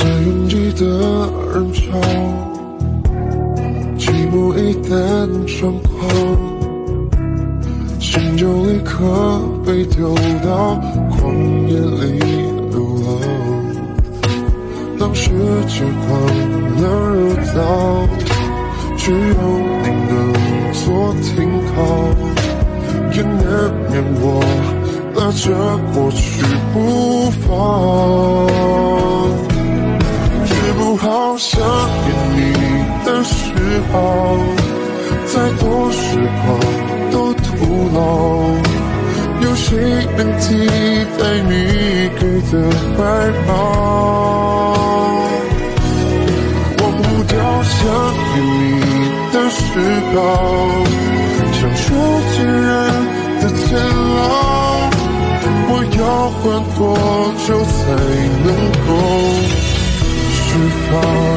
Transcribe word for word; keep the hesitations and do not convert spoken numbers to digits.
在拥挤的人潮，寂寞一旦猖狂，心就立刻被丢到旷野里流浪。当世界换了热闹，只有你能做停靠，也难免我拉着过去不放。治不好想念你的嗜好，再多时光都徒劳，有谁能替代你给的怀抱？忘不掉想念你的嗜好，像受尽人的煎熬，我要还多久才能够释放？